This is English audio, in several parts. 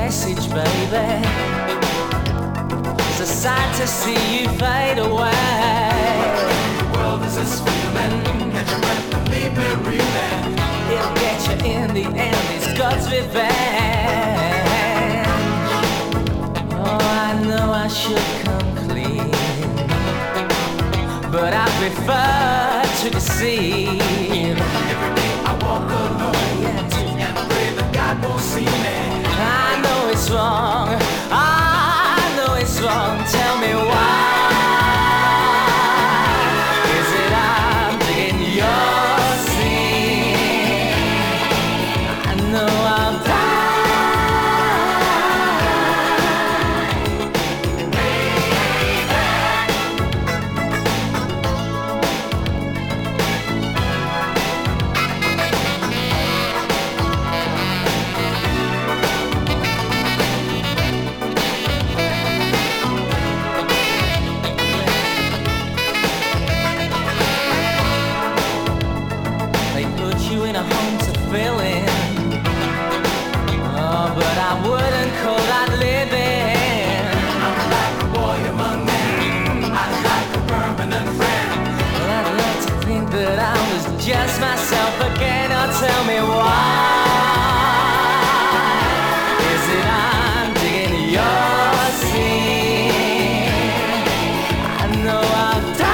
message, baby. It's a sight to see you fade away. The world is a screaming, catch your breath and leave me reeling. It'll get you in the end, it's God's revenge. Oh, I know I should come clean, but I prefer to deceive. Every day I walk alone, and pray that God won't see me. I know it's wrong, I know it's wrong. Tell me why. Is it I'm digging your sin? I know I'll die. In a home to fill in. Oh, but I wouldn't call that living. I'm like a boy among men, I'm like a permanent friend. Well, I'd like to think that I was just myself again. Oh, tell me why. Is it I'm digging your sin? I know I'll die.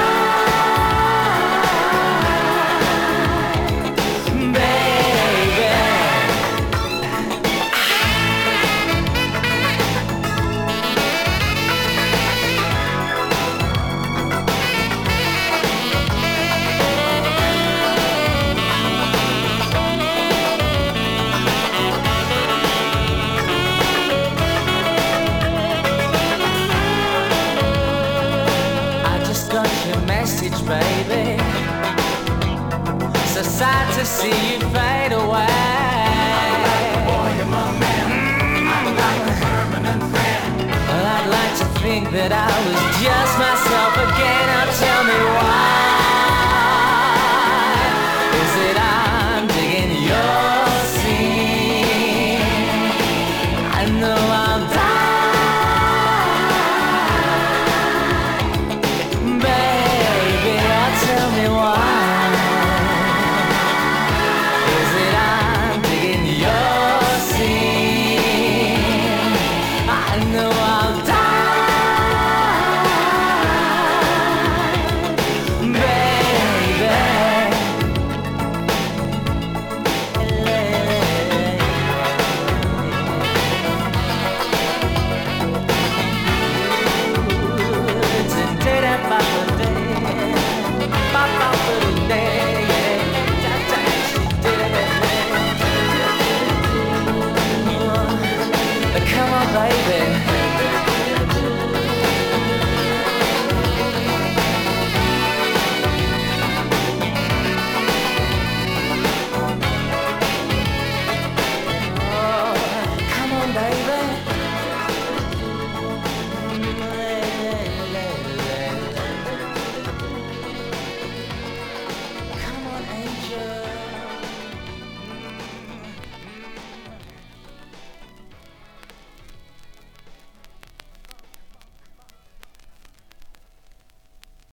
Your message, baby. So sad to see you fade away. I'm like a boy among men, I'm like a permanent friend. Well, I'd like to think that I was just myself again. Now tell me why. Is it I'm digging your sin? I know I'll die. Come on, baby. Oh, come on, baby. Come on, angel.